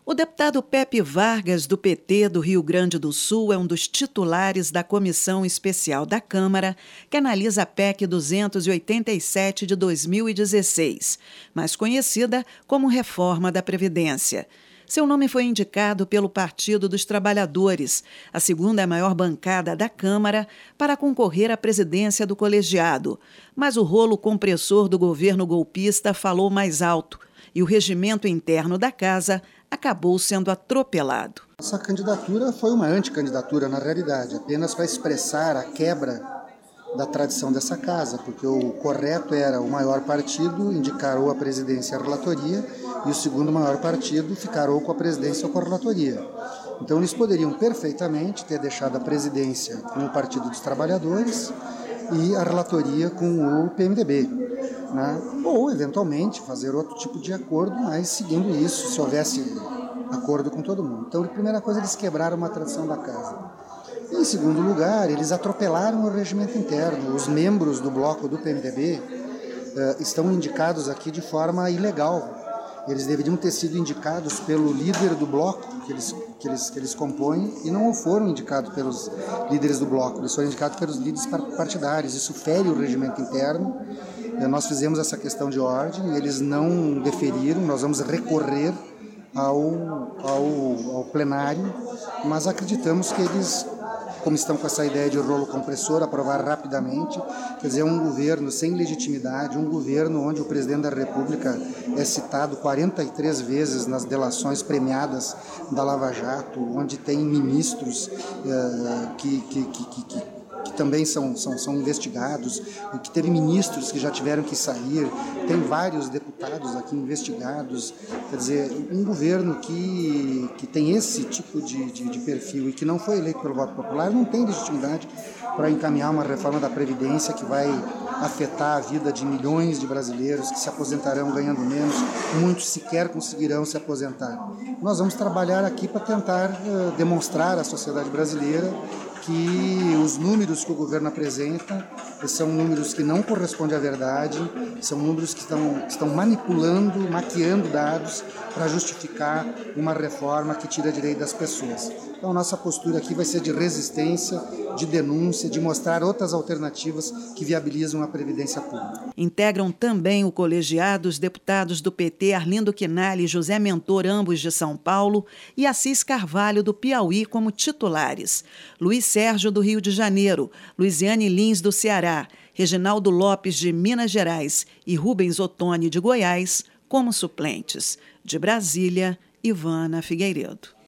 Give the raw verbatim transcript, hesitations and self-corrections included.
O deputado Pepe Vargas, do P T do Rio Grande do Sul, é um dos titulares da Comissão Especial da Câmara, que analisa a P E C duzentos e oitenta e sete de dois mil e dezesseis, mais conhecida como Reforma da Previdência. Seu nome foi indicado pelo Partido dos Trabalhadores, a segunda maior bancada da Câmara, para concorrer à presidência do colegiado. Mas o rolo compressor do governo golpista falou mais alto e o regimento interno da casa acabou sendo atropelado. Essa candidatura foi uma anticandidatura, na realidade, apenas para expressar a quebra da tradição dessa casa, porque o correto era o maior partido indicar ou a presidência e a relatoria, e o segundo maior partido ficar ou com a presidência ou com a relatoria. Então eles poderiam perfeitamente ter deixado a presidência com o Partido dos Trabalhadores e a relatoria com o P M D B, né? Ou eventualmente fazer outro tipo de acordo, mas seguindo isso, se houvesse acordo com todo mundo. Então, a primeira coisa, eles quebraram uma tradição da casa. Em segundo lugar, eles atropelaram o regimento interno. Os membros do bloco do P M D B uh, estão indicados aqui de forma ilegal. Eles deveriam ter sido indicados pelo líder do bloco que eles, que eles, que eles compõem e não foram indicados pelos líderes do bloco, eles foram indicados pelos líderes partidários. Isso fere o regimento interno. Uh, nós fizemos essa questão de ordem, eles não deferiram, nós vamos recorrer ao, ao, ao plenário, mas acreditamos que eles, como estão com essa ideia de rolo compressor, aprovar rapidamente. Quer dizer, um governo sem legitimidade, um governo onde o presidente da República é citado quarenta e três vezes nas delações premiadas da Lava Jato, onde tem ministros uh, que, que, que, que, que que também são, são, são investigados, que teve ministros que já tiveram que sair, tem vários deputados aqui investigados. Quer dizer, um governo que, que tem esse tipo de, de, de perfil e que não foi eleito pelo voto popular não tem legitimidade para encaminhar uma reforma da Previdência que vai afetar a vida de milhões de brasileiros que se aposentarão ganhando menos, muitos sequer conseguirão se aposentar. Nós vamos trabalhar aqui para tentar uh, demonstrar à sociedade brasileira que os números que o governo apresenta são números que não correspondem à verdade, são números que estão, que estão manipulando, maquiando dados para justificar uma reforma que tira direito das pessoas. Então, nossa postura aqui vai ser de resistência, de denúncia, de mostrar outras alternativas que viabilizam a previdência pública. Integram também o colegiado os deputados do P T Arlindo Quinali e José Mentor, ambos de São Paulo, e Assis Carvalho, do Piauí, como titulares. Luiz Sérgio, do Rio de Janeiro, Luiziane Lins, do Ceará, Reginaldo Lopes, de Minas Gerais e Rubens Ottoni, de Goiás, como suplentes. De Brasília, Ivana Figueiredo.